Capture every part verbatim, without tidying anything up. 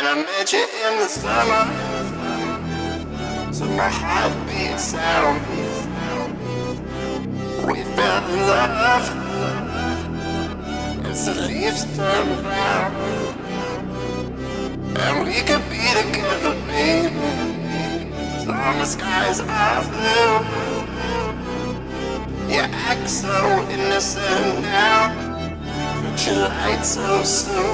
I met you in the summer, to my heartbeat sound, we fell in love as the leaves turn brown, and we could be together, baby, as long as skies are blue. You act so innocent now, but you lied so soon.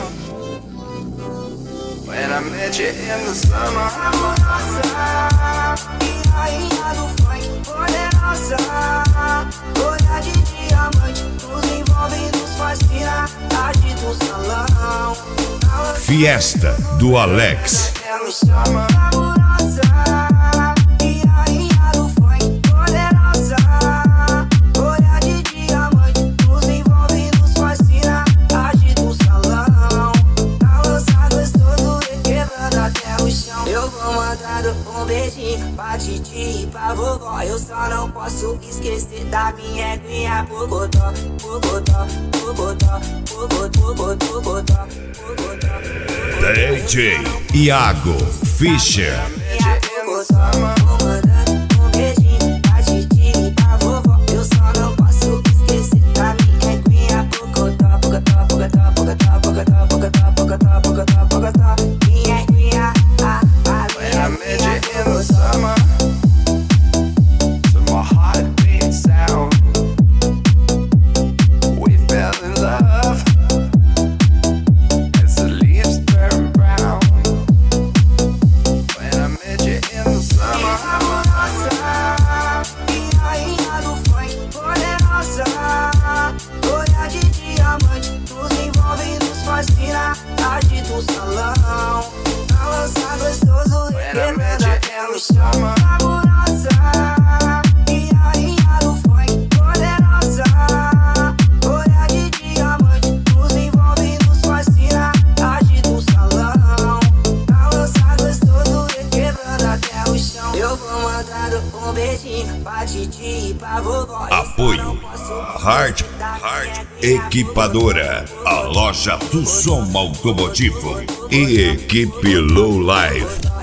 When I met you in the summer, amorosa, e rainha do funk, poderosa, olhar de diamante, nos envolve e nos fascina, agita o salão. Fiesta do Alex. Um beijinho pra titi e pra vovó. Eu só não posso esquecer da minha eguinha Pocotó, Pocotó, Pocotó, Pocotó, Pocotó, Pocotó. D J Iago Fischer. Um beijinho pra titi e pra vovó. Eu só não posso esquecer da minha eguinha Pocotó, Pocotó, Pocotó, Pocotó, Pocotó, Pocotó, Pocotó, Pocotó, Pocotó. Minha eguinha, ah, ah, I met you in the summer, to my heartbeat sound, we fell in love as the leaves turn brown. When I met you in the summer, amorosa, e rainha do funk, poderosa, olhar de diamante, nos envolve e nos fascina, agita o salão, balança gostoso. When I met you in the summer, amorosa, e rainha do funk, poderosa, olhar de diamante, nos envolve e nos fascina, agita o salão, balança gostoso, quebrando até o chão. Eu vou mandando um beijinho pra titi e pra vovó. Apoio Hard Hard Equipadora, a loja do som automotivo e equipe Low Life.